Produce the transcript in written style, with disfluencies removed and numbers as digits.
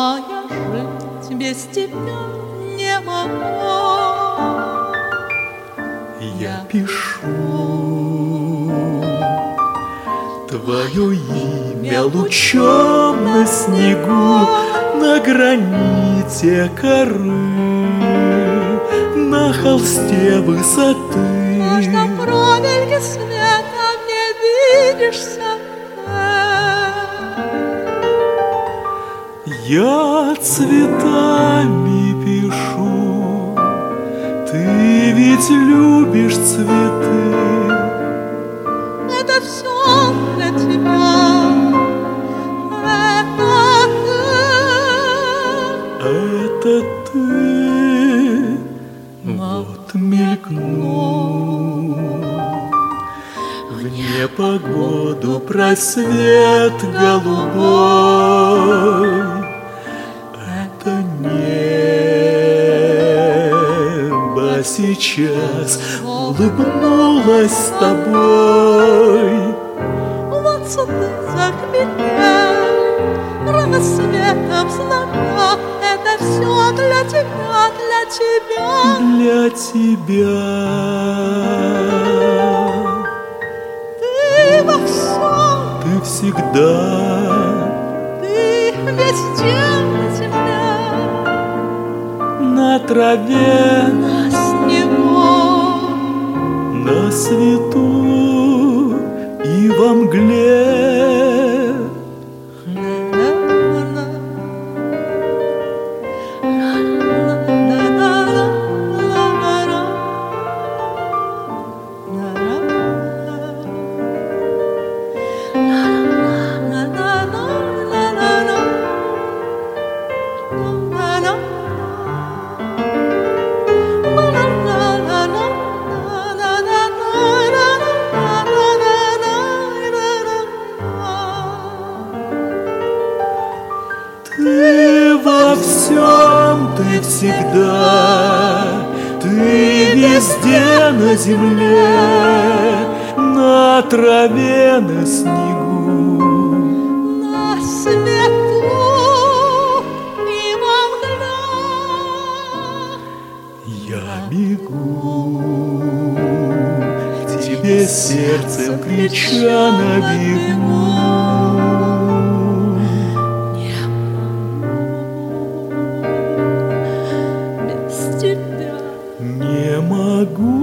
я жить без тебя не могу. Я пишу твое имя лучом на снегу, на граните коры, на холсте высоты. Аж на промельке света мне видишься ты. Я цветами пишу, ты ведь любишь цветы. Это все для тебя, это ты. Вот мелькну в непогоду просвет голубой. Это небо сейчас улыбнулось с тобой. вот цветы закипели рассветом знамя. Это все для тебя, для тебя, для тебя. ты во всем, Ты всегда, ты везде на земле, на траве, на снегу, на свету и во мгле. Ты во всем, ты всегда, ты везде на земле, на траве, на снегу, на свету и во мгле. я бегу к тебе сердцем крича на бегу. Без тебя Не могу.